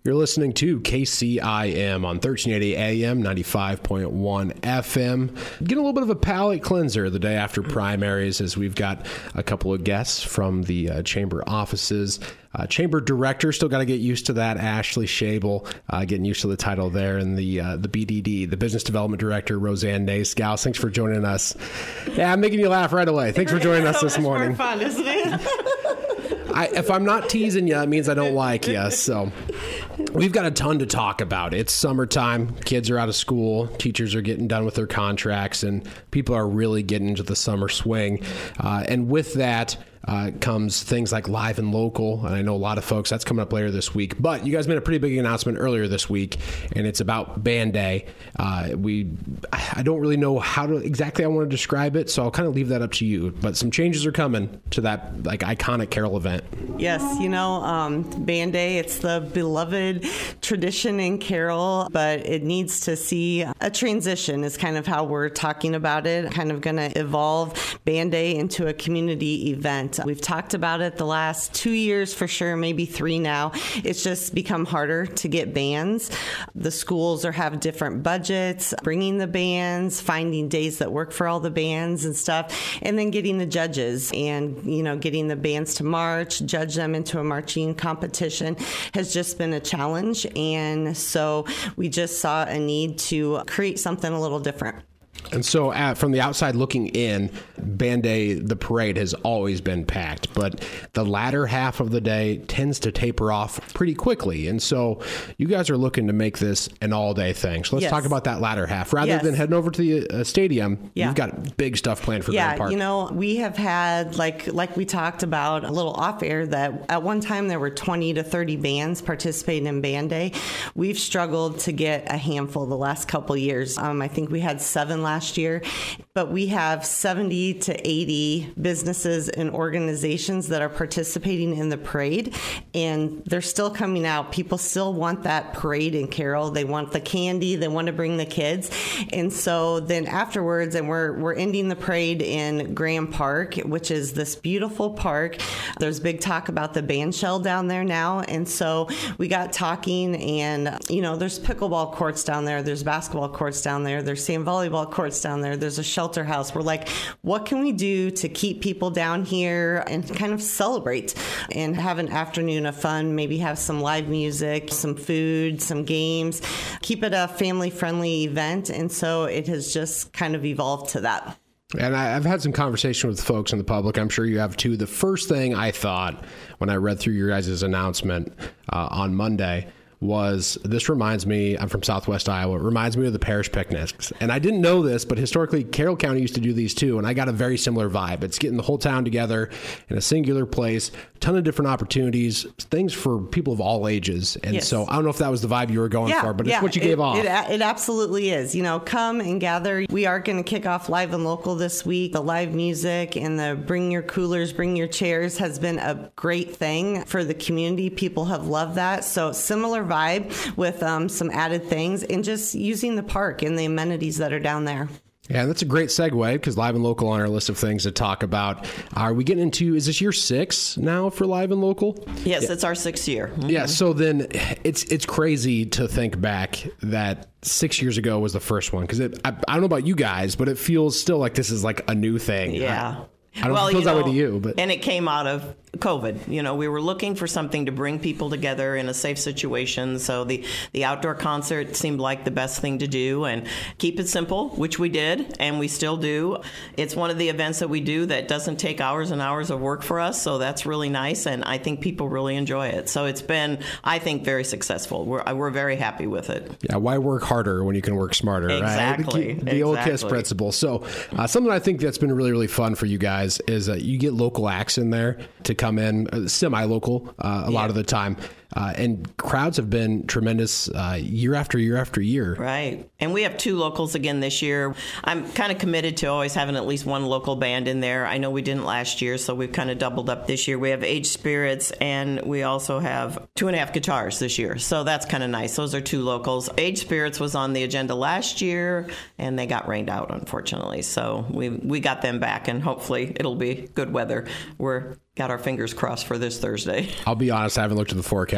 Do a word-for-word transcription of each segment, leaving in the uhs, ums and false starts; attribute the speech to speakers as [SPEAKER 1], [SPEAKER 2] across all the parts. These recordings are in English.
[SPEAKER 1] You're listening to K C I M on thirteen eighty A M, ninety-five point one F M. Getting a little bit of a palate cleanser the day after primaries as we've got a couple of guests from the uh, chamber offices. Uh, chamber director, still got to get used to that, Ashley Schabel, uh, getting used to the title there, and the uh, the B D D, the business development director, Roseanne Nace-Gauss. Thanks for joining us. Yeah, I'm making you laugh right away. Thanks for joining us this morning.
[SPEAKER 2] More fun, isn't it?
[SPEAKER 1] I, if I'm not teasing you, it means I don't like you. So we've got a ton to talk about. It's summertime. Kids are out of school. Teachers are getting done with their contracts, and people are really getting into the summer swing. Uh, and with that uh, comes things like Live and Local. And I know a lot of folks, that's coming up later this week. But you guys made a pretty big announcement earlier this week, and it's about Band Day. Uh, we, I don't really know how to exactly I want to describe it, so I'll kind of leave that up to you. But some changes are coming to that like iconic Carroll event.
[SPEAKER 2] Yes, you know, um, Band Day, it's the beloved tradition in Carroll, but it needs to see a transition is kind of how we're talking about it, kind of going to evolve Band Day into a community event. We've talked about it the last two years for sure, maybe three now. It's just become harder to get bands. The schools are have different budgets, bringing the bands, finding days that work for all the bands and stuff, and then getting the judges and, you know, getting the bands to march, judge them into a marching competition has just been a challenge. And so we just saw a need to create something a little different.
[SPEAKER 1] And so uh, from the outside looking in, Band Day, the parade has always been packed, but the latter half of the day tends to taper off pretty quickly. And so you guys are looking to make this an all-day thing. So let's
[SPEAKER 2] yes.
[SPEAKER 1] talk about that latter half. Rather
[SPEAKER 2] yes.
[SPEAKER 1] than heading over to the uh, stadium,
[SPEAKER 2] yeah.
[SPEAKER 1] you've got big stuff planned for
[SPEAKER 2] yeah,
[SPEAKER 1] Grand Park.
[SPEAKER 2] You know, we have had, like like we talked about a little off-air, that at one time there were twenty to thirty bands participating in Band Day. We've struggled to get a handful the last couple years. Um, I think we had seven last last year, but we have seventy to eighty businesses and organizations that are participating in the parade, and they're still coming out. People still want that parade in Carroll. They want the candy. They want to bring the kids. And so then afterwards, and we're we're ending the parade in Grand Park, which is this beautiful park. There's big talk about the band shell down there now, and so we got talking, and you know, there's pickleball courts down there, there's basketball courts down there, there's sand volleyball courts down there, there's a shelter house. We're like, what can we do to keep people down here and kind of celebrate and have an afternoon of fun, maybe have some live music, some food, some games, keep it a family-friendly event. And so it has just kind of evolved to that.
[SPEAKER 1] And I, I've had some conversation with folks in the public. I'm sure you have too. The first thing I thought when I read through your guys' announcement uh, on Monday was, this reminds me, I'm from Southwest Iowa, it reminds me of the parish picnics. And I didn't know this, but historically Carroll County used to do these too, and I got a very similar vibe. It's getting the whole town together in a singular place, ton of different opportunities, things for people of all ages. And yes. so I don't know if that was the vibe you were going
[SPEAKER 2] yeah,
[SPEAKER 1] for, but
[SPEAKER 2] yeah,
[SPEAKER 1] it's what you
[SPEAKER 2] it,
[SPEAKER 1] gave off.
[SPEAKER 2] It, it absolutely is. You know, come and gather. We are going to kick off Live and Local this week. The live music and the bring your coolers, bring your chairs has been a great thing for the community. People have loved that. So similar vibe with With um, some added things and just using the park and the amenities that are down there.
[SPEAKER 1] Yeah, that's a great segue, because Live and Local on our list of things to talk about. Are we getting into, is this year six now for Live and Local?
[SPEAKER 3] Yes,
[SPEAKER 1] yeah.
[SPEAKER 3] It's our sixth year. Mm-hmm.
[SPEAKER 1] Yeah, so then it's it's crazy to think back that six years ago was the first one, because I, I don't know about you guys, but it feels still like this is like a new thing.
[SPEAKER 3] Yeah.
[SPEAKER 1] I, I don't
[SPEAKER 3] well,
[SPEAKER 1] feel
[SPEAKER 3] you
[SPEAKER 1] that
[SPEAKER 3] know,
[SPEAKER 1] way to you, but
[SPEAKER 3] and it came out of COVID. You know, we were looking for something to bring people together in a safe situation. So the, the outdoor concert seemed like the best thing to do, and keep it simple, which we did, and we still do. It's one of the events that we do that doesn't take hours and hours of work for us. So that's really nice. And I think people really enjoy it. So it's been, I think, very successful. We're, we're very happy with it.
[SPEAKER 1] Yeah. Why work harder when you can work smarter?
[SPEAKER 3] Exactly.
[SPEAKER 1] Right? The, the
[SPEAKER 3] exactly.
[SPEAKER 1] old KISS principle. So uh, something I think that's been really, really fun for you guys is that you get local acts in there to come in, uh, semi-local uh, a yeah. lot of the time. Uh, and crowds have been tremendous uh, year after year after year.
[SPEAKER 3] Right. And we have two locals again this year. I'm kind of committed to always having at least one local band in there. I know we didn't last year, so we've kind of doubled up this year. We have Age Spirits, and we also have two and a half guitars this year. So that's kind of nice. Those are two locals. Age Spirits was on the agenda last year, and they got rained out, unfortunately. So we we got them back, and hopefully it'll be good weather. We're got our fingers crossed for this Thursday.
[SPEAKER 1] I'll be honest, I haven't looked at the forecast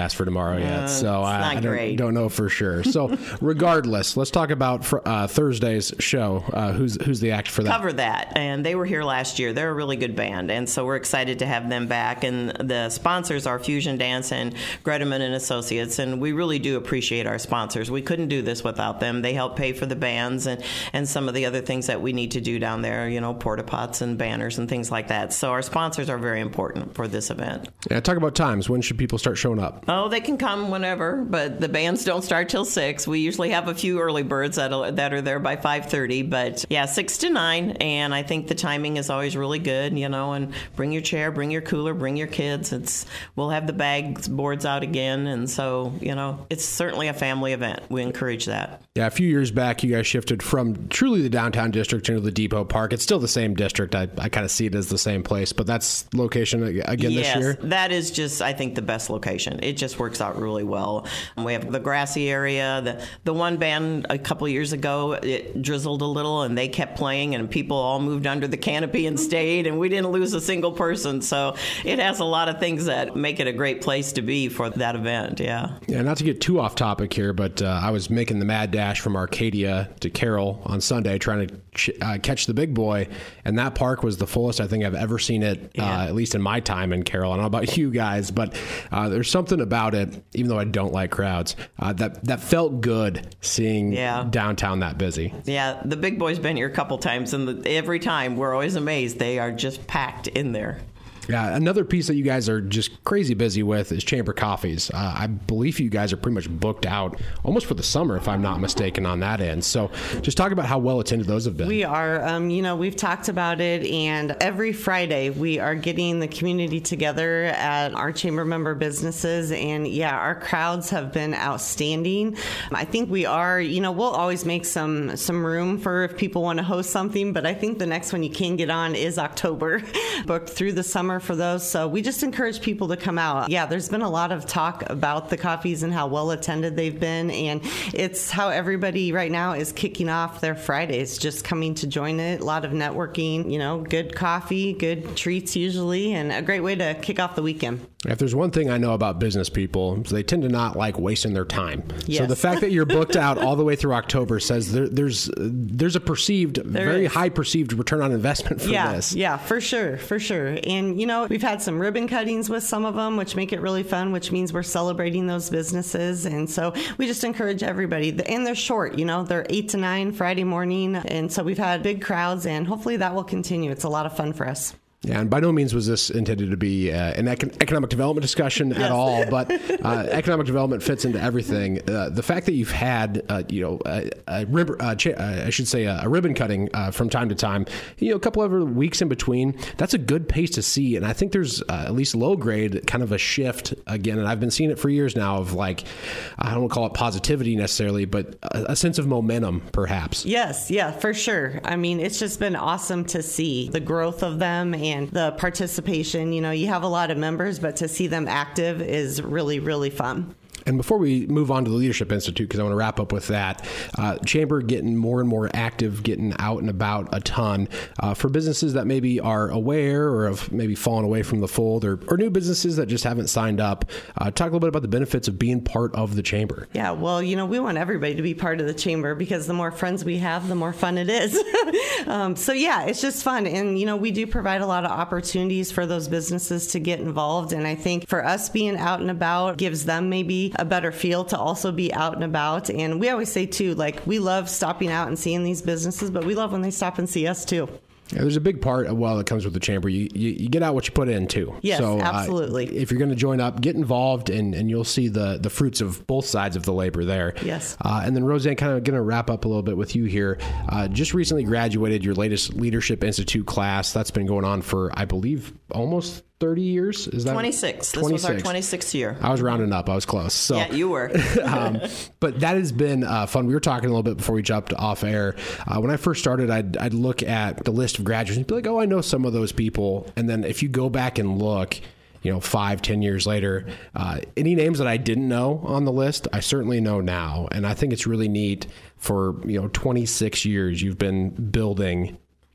[SPEAKER 1] forecast for tomorrow yet,
[SPEAKER 3] uh,
[SPEAKER 1] so I, I don't, don't know for sure. So regardless, let's talk about for, uh, Thursday's show. Uh, who's who's the act for that?
[SPEAKER 3] Cover that, and they were here last year. They're a really good band, and so we're excited to have them back. And the sponsors are Fusion Dance and Greteman and Associates, and we really do appreciate our sponsors. We couldn't do this without them. They help pay for the bands and, and some of the other things that we need to do down there, you know, porta pots and banners and things like that. So our sponsors are very important for this event.
[SPEAKER 1] Yeah, talk about times. When should people start showing up?
[SPEAKER 3] Oh, they can come whenever, but the bands don't start till six. We usually have a few early birds that are, that are there by five thirty, but yeah, six to nine, and I think the timing is always really good, you know, and bring your chair, bring your cooler, bring your kids. It's we'll have the bags boards out again, and so, you know, it's certainly a family event. We encourage that.
[SPEAKER 1] Yeah, a few years back, you guys shifted from truly the downtown district into the Depot Park. It's still the same district. I, I kind of see it as the same place, but that's location again
[SPEAKER 3] yes,
[SPEAKER 1] this year?
[SPEAKER 3] That is just, I think, the best location. It just works out really well. We have the grassy area. The, the one band a couple years ago, it drizzled a little, and they kept playing, and people all moved under the canopy and stayed, and we didn't lose a single person. So it has a lot of things that make it a great place to be for that event, yeah.
[SPEAKER 1] Yeah, not to get too off topic here, but uh, I was making the mad dash from Arcadia to Carroll on Sunday trying to ch- uh, catch the big boy, and that park was the fullest I think I've ever seen it, yeah. uh, at least in my time in Carroll. I don't know about you guys, but uh, there's something about it, even though I don't like crowds, uh, that, that felt good seeing yeah. downtown that busy.
[SPEAKER 3] Yeah, the big boy's been here a couple times, and the, every time we're always amazed. They are just packed in there.
[SPEAKER 1] Yeah, another piece that you guys are just crazy busy with is Chamber Coffees. Uh, I believe you guys are pretty much booked out almost for the summer, if I'm not mistaken, on that end. So just talk about how well attended those have been.
[SPEAKER 2] We are. Um, you know, we've talked about it, and every Friday we are getting the community together at our Chamber member businesses, and yeah, our crowds have been outstanding. I think we are, you know, we'll always make some, some room for if people want to host something, but I think the next one you can get on is October, booked through the summer for those. So we just encourage people to come out. Yeah, there's been a lot of talk about the coffees and how well attended they've been, and it's how everybody right now is kicking off their Fridays, just coming to join it. A lot of networking, you know, good coffee, good treats usually, and a great way to kick off the weekend.
[SPEAKER 1] If there's one thing I know about business people, they tend to not like wasting their time.
[SPEAKER 2] Yes.
[SPEAKER 1] So the fact that you're booked out all the way through October says there, there's there's a perceived, there very is. high perceived return on investment for
[SPEAKER 2] yeah,
[SPEAKER 1] this.
[SPEAKER 2] Yeah, for sure, for sure. And, you know, we've had some ribbon cuttings with some of them, which make it really fun, which means we're celebrating those businesses. And so we just encourage everybody. And they're short, you know, they're eight to nine Friday morning. And so we've had big crowds, and hopefully that will continue. It's a lot of fun for us.
[SPEAKER 1] Yeah, and by no means was this intended to be uh, an econ- economic development discussion
[SPEAKER 2] yes.
[SPEAKER 1] at all, but uh, economic development fits into everything. Uh, the fact that you've had, uh, you know, a, a rib- uh, cha- uh, I should say a, a ribbon cutting uh, from time to time, you know, a couple of weeks in between, that's a good pace to see. And I think there's uh, at least low grade kind of a shift again, and I've been seeing it for years now of like, I don't want to call it positivity necessarily, but a, a sense of momentum perhaps.
[SPEAKER 2] Yes, yeah, for sure. I mean, it's just been awesome to see the growth of them and And the participation. You know, you have a lot of members, but to see them active is really, really fun.
[SPEAKER 1] And before we move on to the Leadership Institute, because I want to wrap up with that, uh, Chamber getting more and more active, getting out and about a ton uh, for businesses that maybe are aware or have maybe fallen away from the fold, or, or new businesses that just haven't signed up. Uh, talk a little bit about the benefits of being part of the Chamber.
[SPEAKER 2] Yeah, well, you know, we want everybody to be part of the Chamber because the more friends we have, the more fun it is. um, so, yeah, it's just fun. And, you know, we do provide a lot of opportunities for those businesses to get involved. And I think for us being out and about gives them maybe a better feel to also be out and about. And we always say, too, like, we love stopping out and seeing these businesses, but we love when they stop and see us, too.
[SPEAKER 1] Yeah, there's a big part of, well, that comes with the Chamber. You, you, you get out what you put in, too.
[SPEAKER 2] Yes,
[SPEAKER 1] so,
[SPEAKER 2] absolutely.
[SPEAKER 1] Uh, if you're going to join up, get involved, and, and you'll see the, the fruits of both sides of the labor there.
[SPEAKER 2] Yes.
[SPEAKER 1] Uh, and then, Roseanne, kind of going to wrap up a little bit with you here. Uh, just recently graduated your latest Leadership Institute class. That's been going on for, I believe, almost thirty years. Is that
[SPEAKER 3] twenty-six?
[SPEAKER 1] twenty-six.
[SPEAKER 3] This was our twenty-sixth year.
[SPEAKER 1] I was rounding up. I was close. So,
[SPEAKER 3] yeah, you were.
[SPEAKER 1] um, but that has been uh, fun. We were talking a little bit before we jumped off air. Uh, when I first started, I'd, I'd look at the list of graduates and be like, oh, I know some of those people. And then if you go back and look, you know, five, ten years later, uh, any names that I didn't know on the list, I certainly know now. And I think it's really neat for, you know, twenty-six years you've been building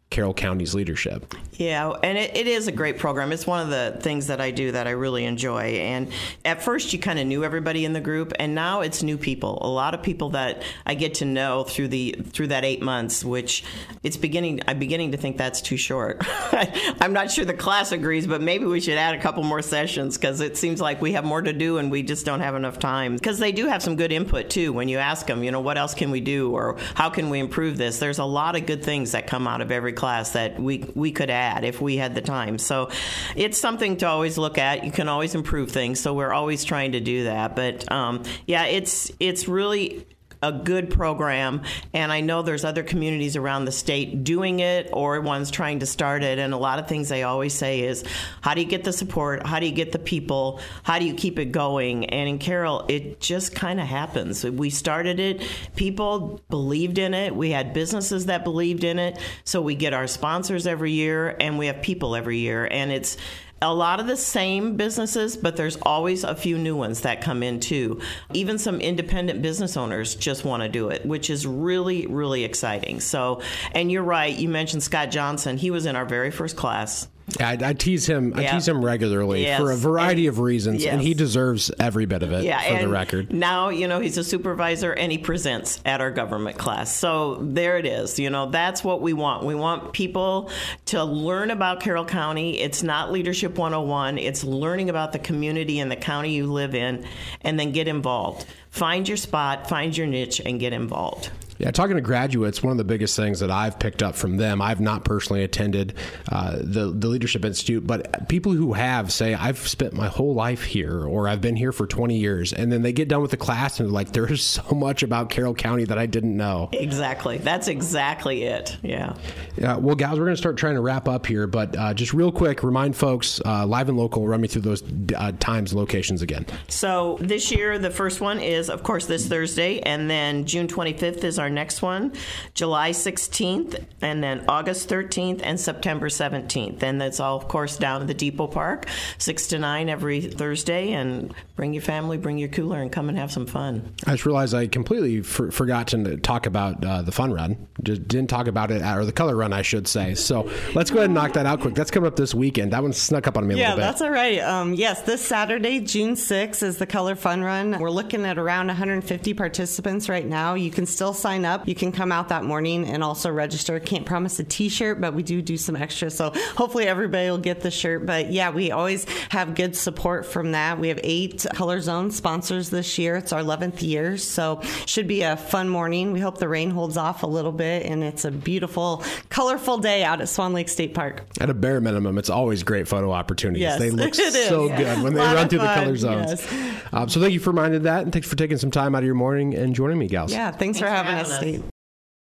[SPEAKER 1] Carroll County's leadership.
[SPEAKER 3] Yeah, and it, it is a great program. It's one of the things that I do that I really enjoy. And at first, you kind of knew everybody in the group, and now it's new people. A lot of people that I get to know through the through that eight months, which it's beginning. I'm beginning to think that's too short. I'm not sure the class agrees, but maybe we should add a couple more sessions because it seems like we have more to do and we just don't have enough time. Because they do have some good input too. When you ask them, you know, what else can we do or how can we improve this? There's a lot of good things that come out of every class that we we could add if we had the time. So it's something to always look at. You can always improve things. So we're always trying to do that. But um, yeah, it's it's really a good program, and I know there's other communities around the state doing it or ones trying to start it, and a lot of things they always say is, how do you get the support? How do you get the people? How do you keep it going? And in Carroll, it just kind of happens. We started it. People believed in it. We had businesses that believed in it, so we get our sponsors every year, and we have people every year, and it's a lot of the same businesses, but there's always a few new ones that come in too. Even some independent business owners just want to do it, which is really, really exciting. So, and you're right, you mentioned Scott Johnson. He was in our very first class.
[SPEAKER 1] Yeah, I, I tease him. I
[SPEAKER 3] yeah.
[SPEAKER 1] tease him regularly
[SPEAKER 3] yes.
[SPEAKER 1] for a variety
[SPEAKER 3] and,
[SPEAKER 1] of reasons,
[SPEAKER 3] yes.
[SPEAKER 1] and he deserves every bit of it.
[SPEAKER 3] Yeah,
[SPEAKER 1] for
[SPEAKER 3] and
[SPEAKER 1] the record.
[SPEAKER 3] Now, you know, he's a supervisor and he presents at our government class. So there it is. You know, that's what we want. We want people to learn about Carroll County. It's not Leadership one oh one. It's learning about the community and the county you live in, and then get involved. Find your spot, find your niche, and get involved.
[SPEAKER 1] Yeah, talking to graduates, one of the biggest things that I've picked up from them, I've not personally attended uh, the, the Leadership Institute, but people who have say, I've spent my whole life here, or I've been here for twenty years, and then they get done with the class and they're like, there's so much about Carroll County that I didn't know.
[SPEAKER 3] Exactly. That's exactly it. Yeah.
[SPEAKER 1] Yeah. Well, guys, we're going to start trying to wrap up here, but uh, just real quick, remind folks, uh, live and local, run me through those uh, times, locations again.
[SPEAKER 3] So this year, the first one is, of course, this Thursday, and then June twenty-fifth is our next one, July sixteenth, and then August thirteenth and September seventeenth. And that's all, of course, down at the Depot Park, six to nine every Thursday. And bring your family, bring your cooler, and come and have some fun.
[SPEAKER 1] I just realized I completely for, forgot to talk about uh, the fun run. Just didn't talk about it, or the color run, I should say. So let's go ahead and knock that out quick. That's coming up this weekend. That one snuck up on me a
[SPEAKER 2] yeah,
[SPEAKER 1] little bit.
[SPEAKER 2] Yeah, that's all right. Um, yes, this Saturday, June sixth, is the Color Fun Run. We're looking at around one hundred fifty participants right now. You can still sign up. You can come out that morning and also register. Can't promise a t-shirt, but we do do some extras. So hopefully everybody will get the shirt. But yeah, we always have good support from that. We have eight Color Zone sponsors this year. It's our eleventh year. So should be a fun morning. We hope the rain holds off a little bit and it's a beautiful, colorful day out at Swan Lake State Park.
[SPEAKER 1] At a bare minimum, it's always great photo opportunities.
[SPEAKER 2] Yes,
[SPEAKER 1] they look
[SPEAKER 2] it is.
[SPEAKER 1] so
[SPEAKER 2] Yeah.
[SPEAKER 1] good when they
[SPEAKER 2] Lot
[SPEAKER 1] run
[SPEAKER 2] of
[SPEAKER 1] through
[SPEAKER 2] fun.
[SPEAKER 1] the color zones.
[SPEAKER 2] Yes.
[SPEAKER 1] Um, so thank you for reminding that, and thanks for taking some time out of your morning and joining me, gals.
[SPEAKER 2] Yeah, thanks,
[SPEAKER 3] Thanks
[SPEAKER 2] for having
[SPEAKER 3] for
[SPEAKER 2] us,
[SPEAKER 3] having us.
[SPEAKER 2] Steve.